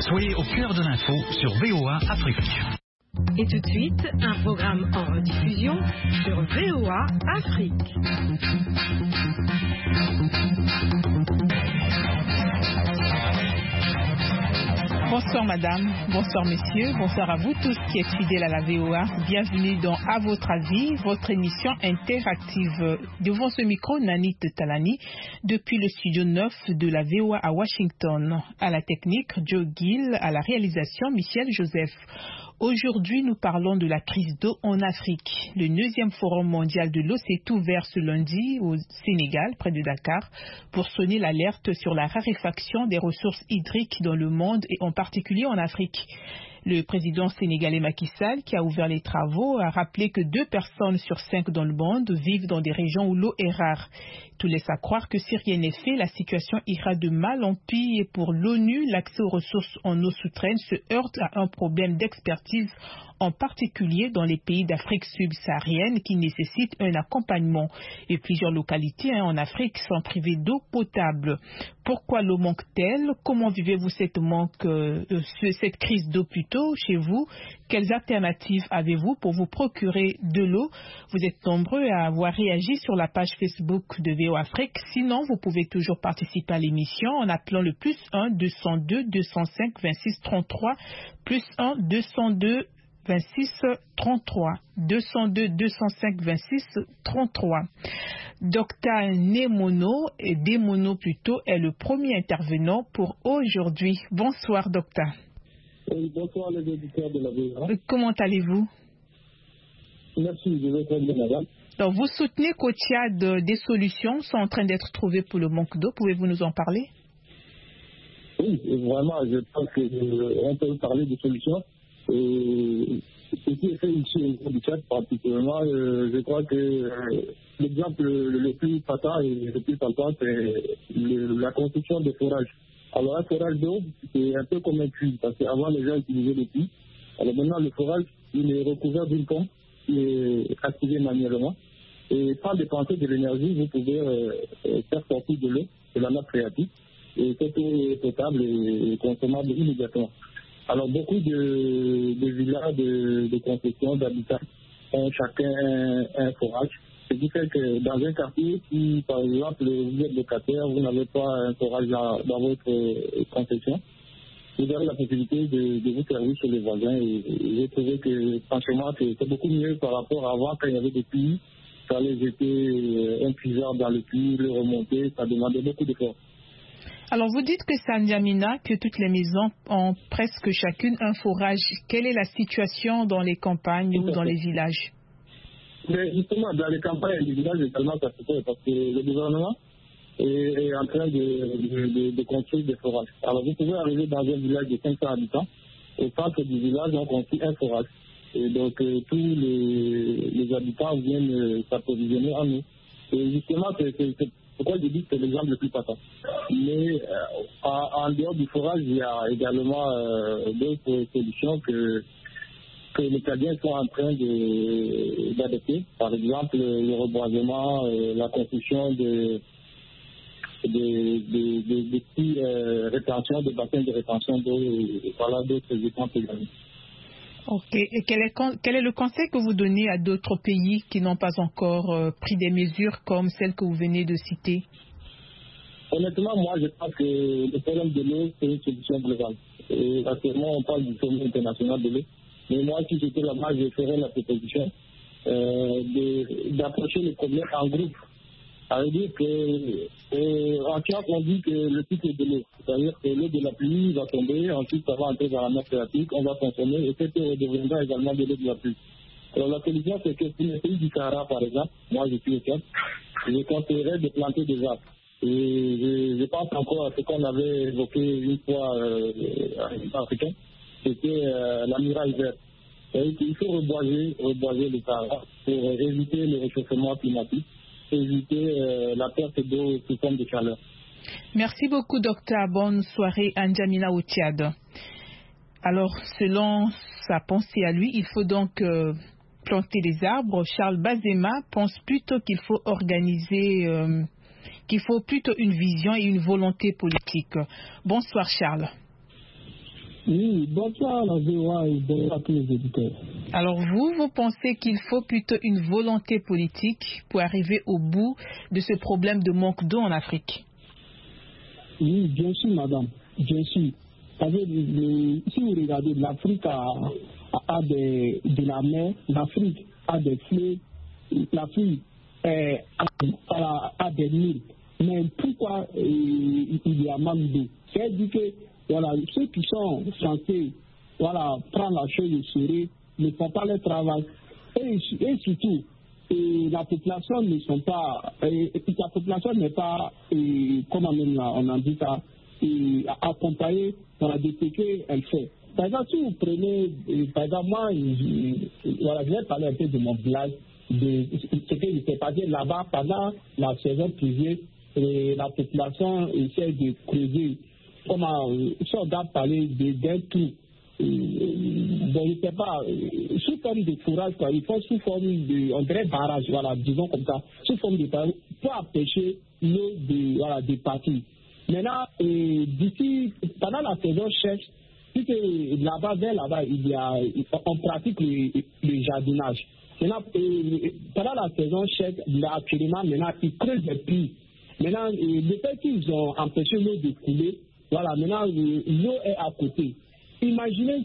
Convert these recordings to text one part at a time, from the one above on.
Soyez au cœur de l'info sur VOA Afrique. Et tout de suite, un programme en rediffusion sur VOA Afrique. Bonsoir madame, bonsoir messieurs, bonsoir à vous tous qui êtes fidèles à la VOA. Bienvenue dans À votre avis, votre émission interactive. Devant ce micro, Nanit Talani, depuis le studio 9 de la VOA à Washington. À la technique, Joe Gill, à la réalisation, Michel Joseph. Aujourd'hui, nous parlons de la crise d'eau en Afrique. Le 9e Forum mondial de l'eau s'est ouvert ce lundi au Sénégal, près de Dakar, pour sonner l'alerte sur la raréfaction des ressources hydriques dans le monde et en particulier en Afrique. Le président sénégalais Macky Sall, qui a ouvert les travaux, a rappelé que 2 personnes sur 5 dans le monde vivent dans des régions où l'eau est rare. Tout laisse à croire que si rien n'est fait, la situation ira de mal en pis et pour l'ONU, l'accès aux ressources en eau souterraine se heurte à un problème d'expertise, en particulier dans les pays d'Afrique subsaharienne qui nécessitent un accompagnement. Et plusieurs localités en Afrique sont privées d'eau potable. Pourquoi l'eau manque-t-elle? Comment vivez-vous cette crise d'eau plutôt chez vous? Quelles alternatives avez-vous pour vous procurer de l'eau? Vous êtes nombreux à avoir réagi sur la page Facebook de VOA Afrique. Sinon, vous pouvez toujours participer à l'émission en appelant le +1 202 205 26 33 +1 202 26 33 202 205 26 33. Dr Demono plutôt est le premier intervenant pour aujourd'hui. Bonsoir docteur. Oui, bonsoir les auditeurs de la VOA. Comment allez-vous? Merci, je vais très bien madame. Donc, vous soutenez qu'au Tchad, des solutions sont en train d'être trouvées pour le manque d'eau. Pouvez-vous nous en parler? Oui, vraiment, je pense qu'on peut parler de solutions. Ce qui est fait ici au Tchad, particulièrement, je crois que l'exemple le plus patent et le plus palpable, c'est la construction des forages. Alors, un forage d'eau, c'est un peu comme un puits, parce qu'avant, les gens utilisaient des puits. Alors maintenant, le forage, il est recouvert d'une pompe qui est activée manuellement. Et sans dépenser de l'énergie, vous pouvez faire sortir de l'eau de la nappe phréatique. Et cette eau est potable et consommable immédiatement. Alors, beaucoup de villas, de concessions, d'habitants ont chacun un forage. Ce qui fait que dans un quartier, si par exemple vous êtes locataire, vous n'avez pas un forage dans votre concession, vous avez la possibilité de vous servir sur les voisins. Et j'ai trouvé que franchement, c'est beaucoup mieux par rapport à avant quand il y avait des puits. Il fallait jeter un puisard dans le puits, le remonter, ça demandait beaucoup d'efforts. Alors, vous dites que c'est à N'Djamena que toutes les maisons ont presque chacune un forage. Quelle est la situation dans les campagnes ou dans les villages? Mais justement, dans les campagnes et les villages, également, ça se fait parce que le gouvernement est en train de construire des forages. Alors, vous pouvez arriver dans un village de 500 habitants. Au centre du village, on construit un forage. Et donc, tous les habitants viennent s'approvisionner en eau. Et justement, c'est pourquoi je dis que c'est l'exemple le plus patent. Mais en dehors du forage, il y a également d'autres solutions que les Cadiens sont en train d'adopter. Par exemple, le reboisement, la construction de petits rétentions, de bassins de rétention d'eau, et voilà d'autres exemples également. Ok. Et quel est le conseil que vous donnez à d'autres pays qui n'ont pas encore pris des mesures comme celles que vous venez de citer? Honnêtement, moi, je pense que le problème de l'eau, c'est une solution globale. Et actuellement, on parle du sommet international de l'eau. Mais moi, si j'étais là-bas, je ferais la proposition d'approcher le problème en groupe. Ça veut dire qu'en science, on dit que le cycle de l'eau, c'est-à-dire que l'eau de la pluie va tomber, ensuite ça va entrer dans la nappe phréatique, on va consommer, et cette eau deviendra également de l'eau de la pluie. Alors la solution, c'est que pour les pays du Sahara, par exemple, moi je suis au Tchad, je conseillerais de planter des arbres. Et je pense encore à ce qu'on avait évoqué une fois en africain, c'était la muraille verte. C'est-à-dire qu'il faut reboiser le Sahara pour éviter le réchauffement climatique, éviter la perte d'eau sous forme de chaleur. Merci beaucoup, docteur. Bonne soirée à N'Djamena au Tchad. Alors, selon sa pensée à lui, il faut donc planter des arbres. Charles Bazema pense plutôt qu'il faut organiser, qu'il faut plutôt une vision et une volonté politique. Bonsoir, Charles. Oui, bonsoir la VOA et bonsoir à tous les éditeurs. Alors vous pensez qu'il faut plutôt une volonté politique pour arriver au bout de ce problème de manque d'eau en Afrique? Oui, bien sûr, madame, bien sûr. Parce que si vous regardez, l'Afrique a de la mer, l'Afrique a des fleuves, l'Afrique a des mines. Mais pourquoi il y a manque d'eau? C'est-à-dire que voilà, ceux qui sont censés prendre la chose au sérieux ne font pas le travail. Et surtout, la population ne sont pas, la population n'est pas, comment on en dit ça, accompagnée de ce qu'elle fait. Par exemple, si vous prenez, par exemple, moi, je vais parler un peu de mon village, de ce qui s'est passé là-bas pendant la saison pluvieuse, et la population essaie de creuser, comment, si on doit parler d'un trou, bon, je ne sais pas, sous forme de fourrage, quoi, il faut sous forme de, on dirait barrage, voilà, disons comme ça, sous forme de barrage, pour empêcher l'eau de partir. Maintenant, d'ici, pendant la saison sèche, puisque là-bas, vers là-bas, on pratique le jardinage. Maintenant, pendant la saison sèche, là, actuellement, maintenant, ils creusent des puits. Maintenant, le fait qu'ils ont empêché l'eau de couler, voilà, maintenant, l'eau est à côté. Imaginez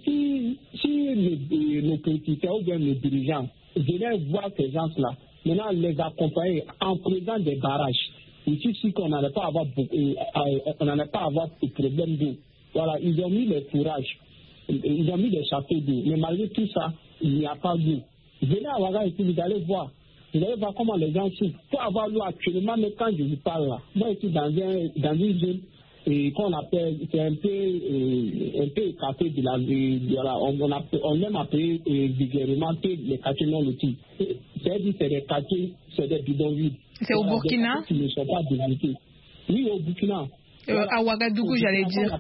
si nos politiciens ou bien nos dirigeants venaient voir ces gens-là, maintenant les accompagner en creusant des barrages. Ici, qu'on n'allait pas avoir on n'allait pas avoir de problème d'eau. Voilà, ils ont mis les fourrages, ils ont mis des châteaux d'eau, mais malgré tout ça, il n'y a pas d'eau. Venez à Ouaga et puis vous allez voir. Vous allez voir comment les gens souffrent. Pour avoir l'eau actuellement, mais quand je vous parle là, moi je suis dans une zone qu'on appelle, c'est un peu écarté de la vie, on aime appeler vulgairement les quartiers non lotis. C'est-à-dire c'est des quartiers, c'est des bidonvilles. C'est au Burkina? Qui ne sont pas développés. Oui, au Burkina. À Ouagadougou, j'allais dire.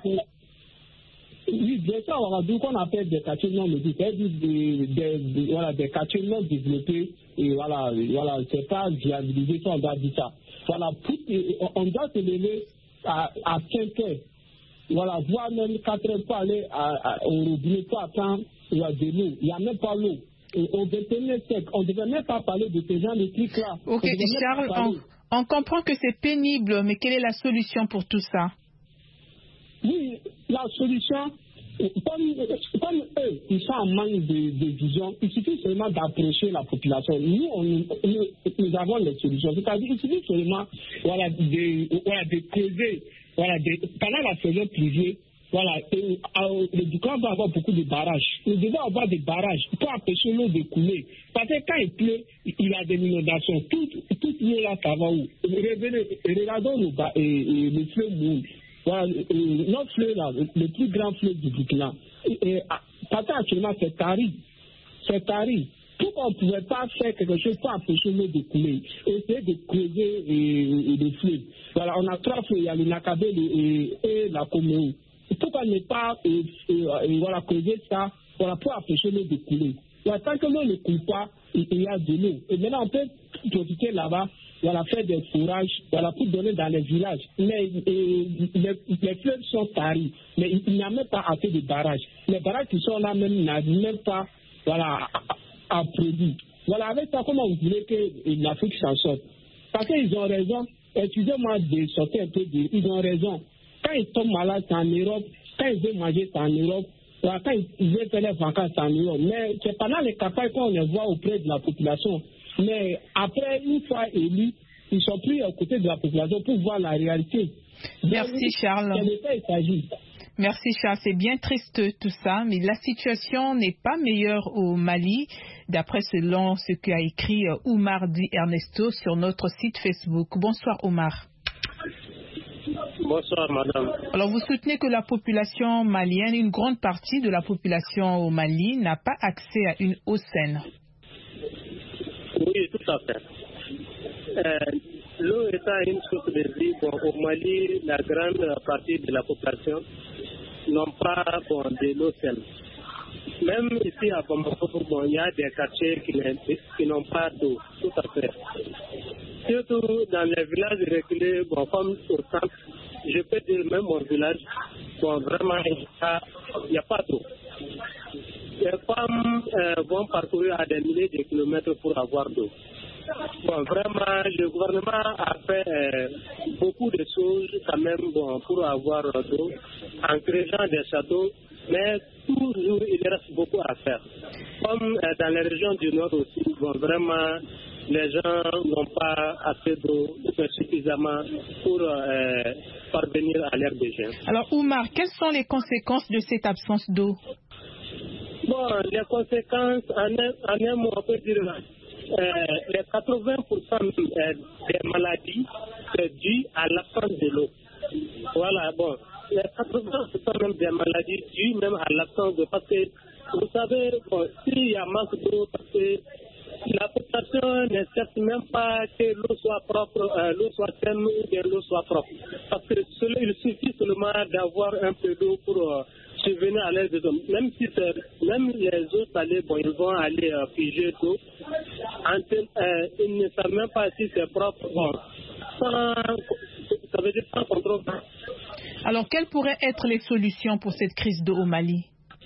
Oui, bien sûr, à Ouagadougou, qu'on appelle des quartiers non lotis, c'est-à-dire des quartiers non développés, et voilà, c'est pas viabilisé, on doit dire ça. Voilà, on doit se lever à 5 heures, voilà, voire même 4 heures pour aller au robinet pour attendre de l'eau. Il n'y a même pas l'eau. Au 21e siècle, on ne devait même pas parler de ces gens de trucs-là. Ok, Charles, on comprend que c'est pénible, mais quelle est la solution pour tout ça? Oui, la solution, comme eux, ils sont en manque de vision, il suffit seulement d'approcher la population. Nous avons les solutions. C'est-à-dire qu'il suffit seulement de creuser, pendant la saison pluvieuse, le Burkina va avoir beaucoup de barrages. Nous devons avoir des barrages pour empêcher l'eau de couler. Parce que quand il pleut, il y a des inondations. Toute l'eau là, ça va où? Regardons le fleuve Moule. Voilà, notre fleuve là, le plus grand fleuve du Burkina. Parce qu'actuellement, c'est tari. C'est tari. Pourquoi on ne pouvait pas faire quelque chose pour empêcher l'eau de couler? Essayer de creuser le fleuve. Voilà, on a 3 fleuves, il y a le Nakabé et la Coméo. Pourquoi ne pas creuser ça pour empêcher l'eau de couler? Voilà, tant que l'eau ne coule pas, il y a de l'eau. Et maintenant, on peut profiter là-bas, faire des fourrages, pour donner dans les villages. Mais les fleuves sont taris, mais il n'y a même pas assez de barrages. Les barrages qui sont là même n'arrivent même pas à produire. Voilà, avec ça, comment vous voulez que l'Afrique s'en sorte? Parce qu'ils ont raison. Excusez-moi de sortir un peu ils ont raison. Quand ils tombent malades, c'est en Europe. Quand ils veulent manger, c'est en Europe. Quand ils veulent faire les vacances, c'est en Europe. Mais c'est pendant les campagnes qu'on les voit auprès de la population. Mais après, une fois élus, ils sont pris aux côtés de la population pour voir la réalité. Merci Charles. Merci Charles, c'est bien triste tout ça, mais la situation n'est pas meilleure au Mali, d'après ce qu'a écrit Oumar Di Ernesto sur notre site Facebook. Bonsoir Oumar. Bonsoir madame. Alors vous soutenez que la population malienne, une grande partie de la population au Mali n'a pas accès à une eau saine. Oui, tout à fait. L'eau étant une source de vie, au Mali, la grande partie de la population n'ont pas de l'eau saine. Même ici à Bamako, il y a des quartiers qui n'ont pas d'eau, tout à fait. Surtout dans les villages reculés, comme au centre, je peux dire même mon village, bon, vraiment, il n'y a pas d'eau. Les femmes vont parcourir à des milliers de kilomètres pour avoir d'eau. Bon, vraiment, le gouvernement a fait beaucoup de choses quand même pour avoir d'eau en créant des châteaux, mais toujours il reste beaucoup à faire. Comme dans les régions du Nord aussi, bon, vraiment, les gens n'ont pas assez d'eau suffisamment pour parvenir à leurs besoins. Alors, Oumar, quelles sont les conséquences de cette absence d'eau? Bon, les conséquences, en un mot, on peut dire les 80% des maladies, c'est dû à l'absence de l'eau. Voilà, bon, les 80% même des maladies dues même à l'absence d'eau. Parce que, vous savez, bon, s'il y a manque d'eau, parce que la population ne cherche même pas que l'eau soit propre, l'eau soit saine ou que l'eau soit propre. Parce que il suffit seulement d'avoir un peu d'eau pour subvenir à l'aide des hommes. Même si même les eaux salées, bon, ils vont aller piger d'eau. Ils ne savent même pas si c'est propre. Bon, ça veut dire sans contrôle. Alors, quelles pourraient être les solutions pour cette crise d'eau au Mali?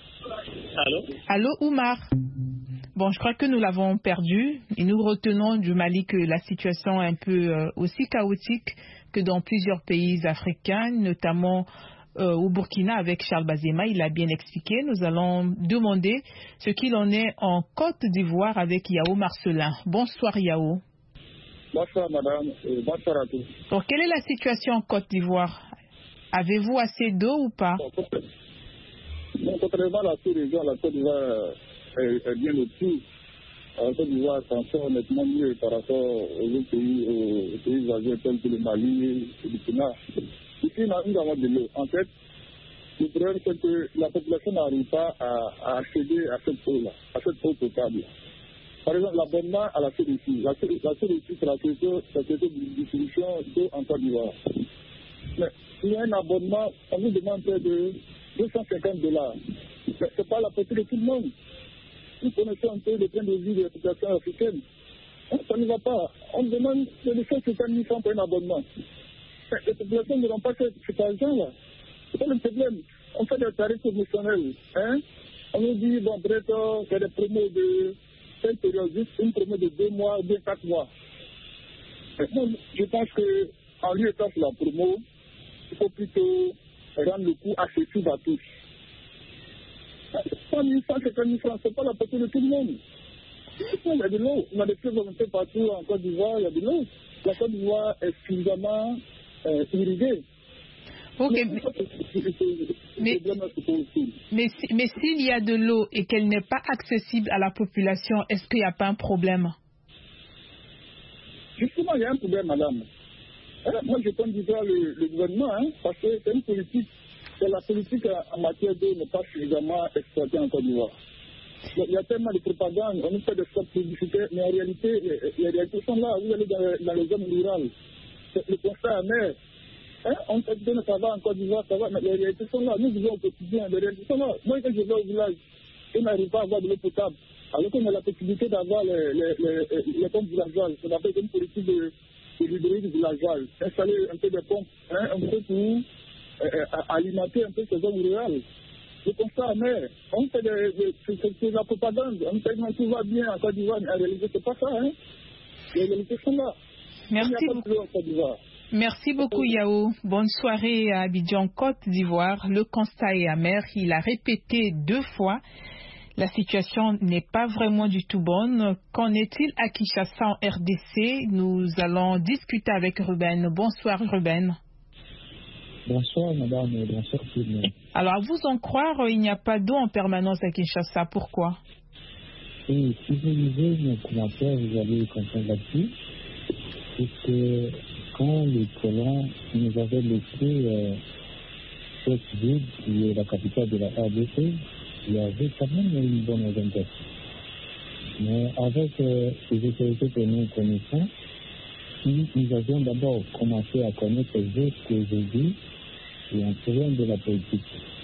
Allô, Oumar? Bon, je crois que nous l'avons perdu et nous retenons du Mali que la situation est un peu aussi chaotique que dans plusieurs pays africains, notamment au Burkina avec Charles Bazema. Il a bien expliqué. Nous allons demander ce qu'il en est en Côte d'Ivoire avec Yao Marcelin. Bonsoir Yao. Bonsoir madame, bonsoir à tous. Donc, quelle est la situation en Côte d'Ivoire? Avez-vous assez d'eau ou pas? Contrairement à la sous-région, la Côte d'Ivoire est bien au-dessus. La Côte d'Ivoire s'en sort nettement mieux par rapport aux autres pays voisins tels que le Mali et le Burkina. Ici, nous avons de l'eau. En fait, le problème, c'est que la population n'arrive pas à accéder à cette eau-là, à cette eau potable. Par exemple, l'abonnement à la CDC. La CDC, c'est la société de distribution d'eau en Côte d'Ivoire. Mais il y a un abonnement, on nous demande de $250. Ce n'est pas la portée de tout le monde. Vous connaissez un peu le train de vie de la population africaine. Ça ne va pas. On demande de 250 000 francs pour un abonnement. Les populations ne n'ont pas cet argent-là. C'est pas le problème. On fait des tarifs promotionnels. On nous dit, bon, peut-être, c'est des promos de telle période, juste une promo de 2 mois ou bien 4 mois. Moi, je pense qu'en lieu et place de la promo, il faut plutôt rendre le coût accessible à tous. 100 000, 150 000 francs, ce n'est pas la portée de tout le monde. Il y a de l'eau. On a des fleuves un peu partout en Côte d'Ivoire, il y a de l'eau. La Côte d'Ivoire est suffisamment irriguée. Ok, mais s'il y a de l'eau et qu'elle n'est pas accessible à la population, est-ce qu'il n'y a pas un problème? Justement, il y a un problème, madame. Moi, je compte dire le gouvernement, parce que c'est une politique. La politique en matière d'eau n'est pas suffisamment exploitée en Côte d'Ivoire. Il y a tellement de propagande, on nous fait des spots publicitaires, mais en réalité, les réalités sont là. Vous allez dans les zones rurales. Le constat est amer. On peut dire que ça va en Côte d'Ivoire, ça va, mais les réalités sont là. Nous vivons au quotidien, les réalités sont là. Moi, quand je vais au village, on n'arrive pas à avoir de l'eau potable. Alors qu'on a la possibilité d'avoir les pompes villageoises. On appelle une politique de l'hybride villageoise. Installer un peu de pompes, un peu pour alimenter un peu ces zones rurales. Le constat amer. On fait de la propagande. On fait que tout va bien en Côte d'Ivoire, mais en réalité, c'est pas ça. Les réalités sont là. Merci beaucoup Yao. Bonne soirée à Abidjan, Côte d'Ivoire. Le constat est amer. Il a répété 2 fois. La situation n'est pas vraiment du tout bonne. Qu'en est-il à Kinshasa en RDC? Nous allons discuter avec Ruben. Bonsoir Ruben. Bonsoir madame, bonsoir tout le monde. Alors à vous en croire, il n'y a pas d'eau en permanence à Kinshasa. Pourquoi? Et si vous lisez mes commentaires, vous allez comprendre là-dessus. C'est que quand les colons nous avaient laissé cette ville qui est la capitale de la RDC, il y avait quand même une bonne organisation. Mais avec les autorités que nous connaissons, nous avions d'abord commencé à connaître les autres aujourd'hui et un problème de la politique.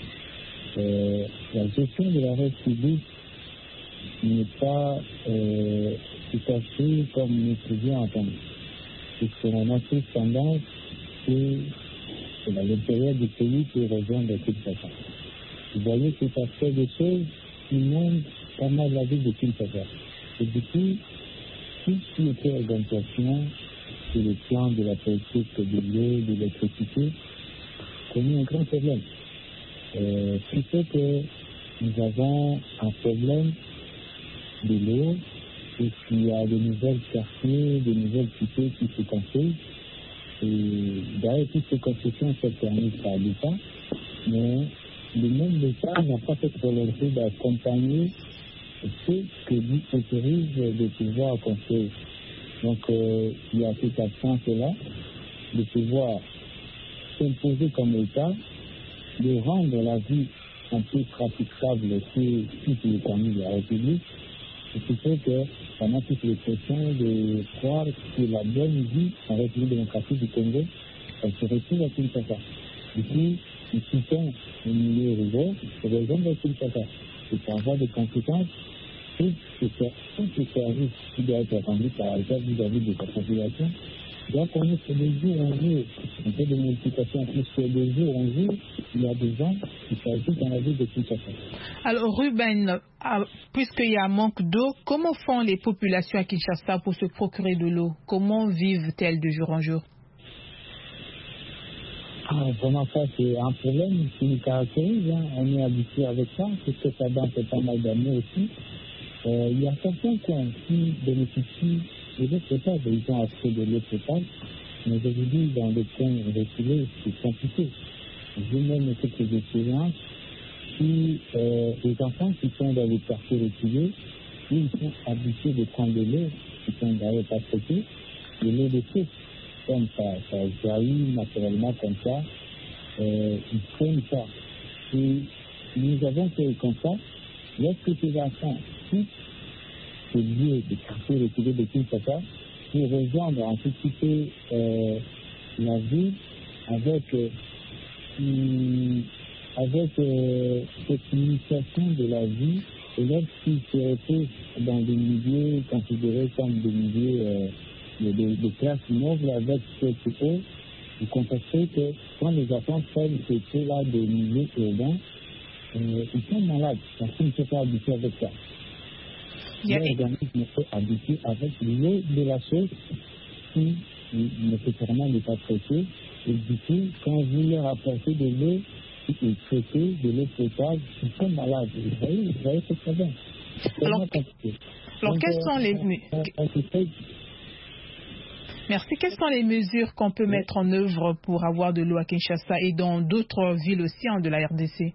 La gestion de la République n'est pas tout à fait comme nous pouvions entendre. Puisqu'on a plus tendance que à l'intérieur du pays pour rejoindre Kinshasa. Vous voyez, c'est aspect des choses qui montrent pas mal la vie de Kinshasa. Et du coup, tout ce qui était organisation sur le plan de la politique de l'eau, de l'électricité, connaît un grand problème. Ce qui fait que nous avons un problème de l'eau, et qu'il y a de nouvelles quartiers, de nouvelles cités qui se construisent. Et d'ailleurs, toutes ces constructions sont permises par l'État, mais le même l'État n'a pas cette volonté d'accompagner ceux que lui autorise de pouvoir construire. Donc, il y a cette absence-là de pouvoir s'imposer comme État, de rendre la vie un peu praticable sur toutes les familles de la République, ce qui fait qu'on a toute l'impression de croire que la bonne vie en République démocratique du Congo, elle se retrouve à Kinshasa. Du coup, nous quittons le milieu rural pour rejoindre Kinshasa. Et pour avoir des conséquences, tout ce service qui doit être rendu par l'État vis-à-vis de sa population doit connaître de jour en jour un peu de multiplication, puisque de jour en jour, il y a des gens qui s'ajoutent dans la vie de Kinshasa. Alors Ruben, puisqu'il y a un manque d'eau, comment font les populations à Kinshasa pour se procurer de l'eau? Comment vivent-elles de jour en jour? Vraiment, ça, c'est un problème qui nous caractérise. On est habitué avec ça, parce que ça date pas mal d'années aussi. Il y a certains coins qui bénéficient de l'eau potable, ils ont accès de l'eau potable, mais aujourd'hui, dans les coins reculés, c'est compliqué. J'ai même quelques expériences qui, les enfants qui sont dans les quartiers reculés, ils sont habitués de prendre de l'eau, qui sont d'ailleurs pas traitées, de l'eau de source. Comme ça jaillit naturellement comme ça, ils prennent ça. Et nous avons fait comme ça, lorsque ces enfants quittent ce lieu de quartier reculé de Kinshasa, pour rejoindre en tout petit la ville avec cette initiation de la vie, et lorsqu'ils se retrouvent dans des milieux considérés comme des milieux de classe noble avec cette eau, vous constatez que quand les enfants prennent ces eaux-là des milieux urbains, ils sont malades parce qu'ils ne sont pas habitués avec ça. L'organisme est habitué avec l'eau de la source qui nécessairement n'est pas traitée. Et du coup, quand vous leur apportez de l'eau qui est traitée, de l'eau potable, ils sont malades. Vous voyez c'est très bien. Alors, quelles sont les... Merci. Quelles sont les mesures qu'on peut mettre en œuvre pour avoir de l'eau à Kinshasa et dans d'autres villes aussi de la RDC?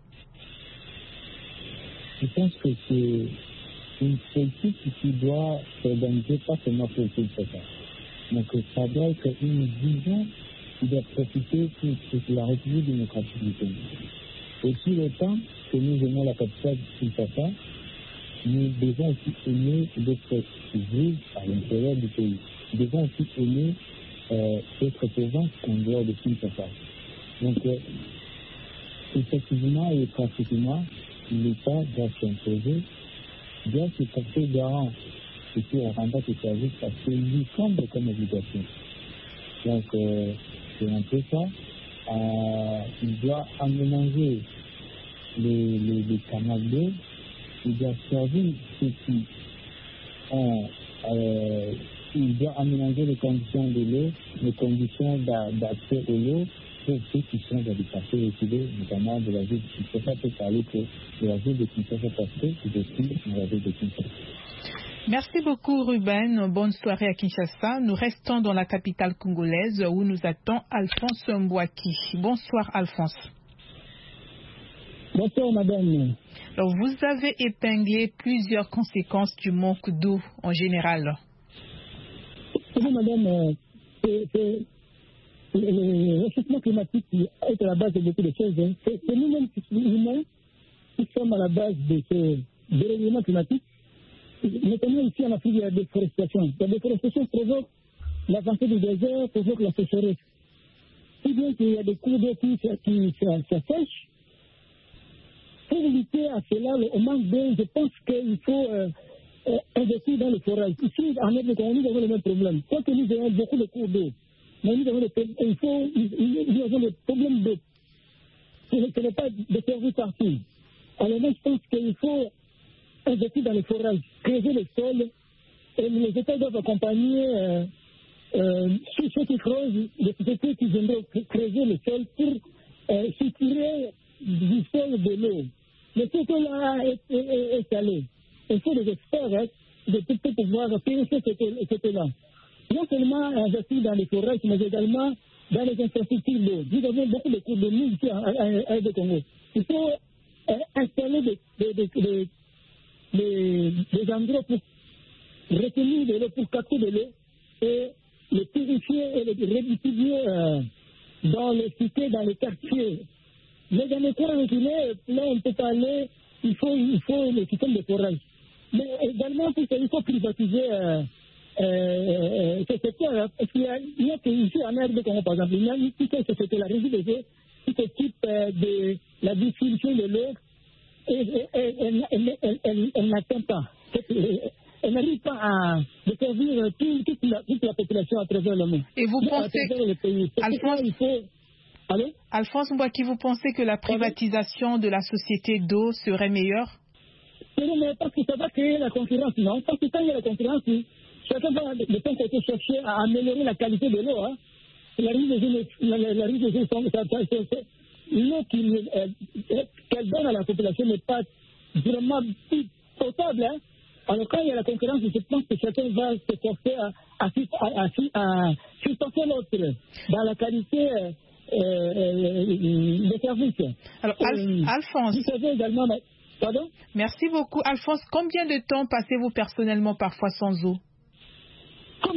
Je pense que c'est une politique qui doit s'organiser pas seulement pour Kinshasa. Donc ça doit être une vision qui doit profiter pour la République démocratique du Congo. Aussi le temps que nous aimons la capitale de Kinshasa, nous devons aussi aimer d'autres villes à l'intérieur du pays. Nous devons aussi aimer être présents en dehors de Kinshasa. Donc, effectivement et pratiquement, l'État doit s'imposer, doit se porter garant et puis on rendra ses services parce qu'il lui semble comme obligation. Donc, c'est un peu ça. Il doit aménager les canaux d'eau, il doit servir ceux qui ont. Il doit aménager les conditions de l'eau, les conditions d'accès à l'eau pour ceux qui sont dans les quartiers reculés, notamment de la ville de Kinshasa, peut parler de la ville de Kinshasa parce que je suis dans la ville de Kinshasa. Merci beaucoup Ruben, bonne soirée à Kinshasa. Nous restons dans la capitale congolaise où nous attend Alphonse Mbouaki. Bonsoir Alphonse. Bonsoir madame. Alors, vous avez épinglé plusieurs conséquences du manque d'eau en général. Oui, madame, le réchauffement climatique qui est à la base de beaucoup de choses. C'est nous-mêmes qui sommes à la base de ce dérèglement climatique. Notamment ici en Afrique, il y a la déforestation. La déforestation provoque l'avancée du désert, provoque la sécheresse. Si bien qu'il y a des cours d'eau qui s'assèchent, pour lutter à cela, au manque d'eau, je pense qu'il faut investir dans le forage. Ici, en Afrique, nous avons le même problème. Quand nous avons beaucoup de cours d'eau, mais nous avons des problèmes d'eau. Ce n'est pas de service partout. Alors moi, je pense qu'il faut investir dans les forages, creuser le sol, et les États doivent accompagner ceux qui creusent, les sociétés qui viendraient creuser le sol pour soutirer du sol de l'eau. Le sol-là est salé. Il faut des experts de pouvoir purifier cette eau-là. Non seulement investir dans les forages, mais également dans les infrastructures d'eau. Nous avons beaucoup de cours de l'eau ici à Aide Congo. Il faut installer des endroits pour retenir de l'eau, pour capter de l'eau et les purifier et les redistribuer dans les cités, dans les quartiers. Mais dans les coins reculés, là on peut aller, il faut le système de forage. Mais également, il faut privatiser ce secteur. Parce qu'il y a ici en RD Congo, par exemple, il y a une petite société, la Régie des eaux, qui s'occupe de la distribution de l'eau et elle n'atteint pas. Elle n'arrive pas à desservir toute la population à travers le monde. Et vous pensez, Alphonse Mbouaki, vous pensez que la privatisation de la société d'eau serait meilleure? Mais parce que ça va créer la concurrence, non? Parce que quand il y a la concurrence, chacun va de son côté chercher à améliorer la qualité de l'eau. Hein. La rive des eaux, l'eau qu'elle donne à la population n'est pas vraiment potable. Hein. Alors quand il y a la concurrence, je pense que chacun va se forcer à supporter l'autre dans la qualité des services. Alors, Alphonse, vous savez également... Pardon? Merci beaucoup. Alphonse, combien de temps passez-vous personnellement parfois sans eau? Comme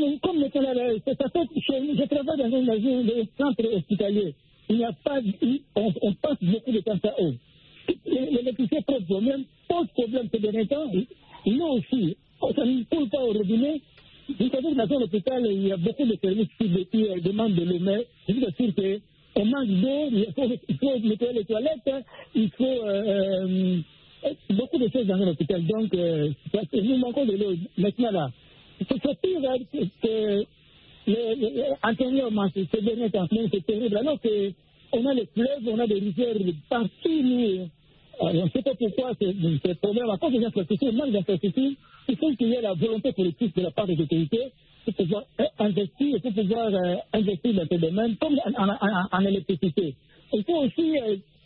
je travaille dans un centre hospitalier. Il n'y a pas, on passe beaucoup de temps sans eau. L'électricité pose problème ces derniers temps. Nous aussi, ça ne coule pas au robinet. Vous savez que dans l'hôpital, il y a beaucoup de services qui demandent de l'eau, mais je vous assure qu'on manque d'eau, il faut nettoyer les toilettes, il faut beaucoup de choses dans l'hôpital. Donc, nous manquons de l'eau. Maintenant, là, c'est pire antérieurement, ces derniers temps, c'est terrible. Alors qu'on a les fleuves, on a des rivières partout, on ne sait pas pourquoi c'est problème. À cause des infrastructures, même des infrastructures, il faut qu'il y ait la volonté politique de la part des autorités pour pouvoir investir, pour pouvoir investir dans ce domaine, comme en électricité. Il faut aussi,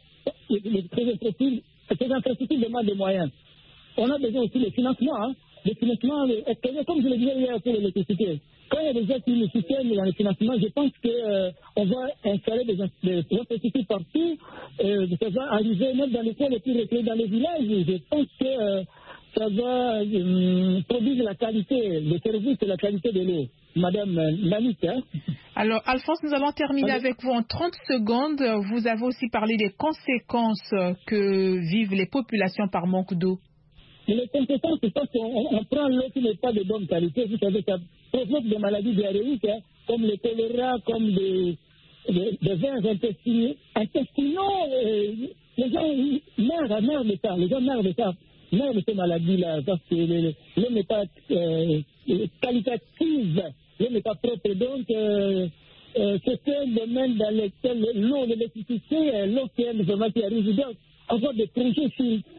ces infrastructures demandent des moyens. On a besoin aussi de financement, hein, des financements, comme je le disais hier pour l'électricité. Quand il y a des gens qui nous soutiennent dans le financement, je pense qu'on va installer des infrastructures partout. Ça va arriver même dans les coins les plus reculés, dans les villages. Je pense que ça va produire la qualité, le service et la qualité de l'eau. Madame Nanit. Hein? Alors, Alphonse, nous allons terminer avec vous en 30 secondes. Vous avez aussi parlé des conséquences que vivent les populations par manque d'eau. Les conséquences, c'est parce qu'on prend l'eau qui n'est pas de bonne qualité. Vous savez, ça provoque des maladies diarrhéiques, hein, comme le choléra, comme des vers intestinaux. Les gens meurent de ça. Les gens meurent de ça. Meurent de ces maladies-là, parce que l'eau n'est pas qualitative, l'eau n'est pas propre. Donc, c'est un domaine dans lequel l'eau, l'électricité, l'eau qui est vraiment qui arrive. Donc, avoir des projets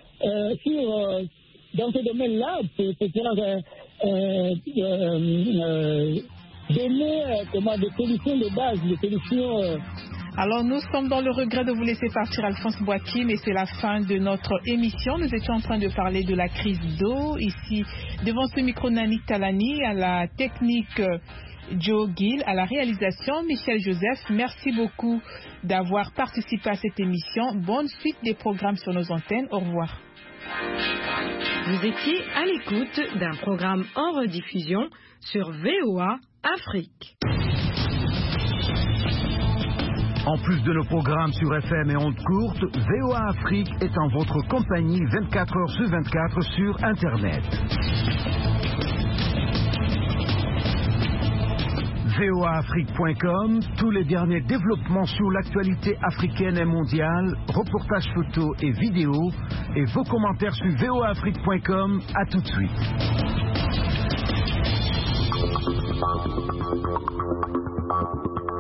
dans ce domaine-là, pour pouvoir donner des solutions de base, des solutions. Alors, nous sommes dans le regret de vous laisser partir, Alphonse Mbouaki, mais c'est la fin de notre émission. Nous étions en train de parler de la crise d'eau. Ici, devant ce micro, Nanit Talani, à la technique Joe Gill, à la réalisation Michel Joseph. Merci beaucoup d'avoir participé à cette émission. Bonne suite des programmes sur nos antennes. Au revoir. Vous étiez à l'écoute d'un programme en rediffusion sur VOA Afrique. En plus de nos programmes sur FM et ondes courtes, VOA Afrique est en votre compagnie 24 heures sur 24 sur Internet. voaafrique.com, tous les derniers développements sur l'actualité africaine et mondiale, reportages photos et vidéos, et vos commentaires sur voaafrique.com. À tout de suite.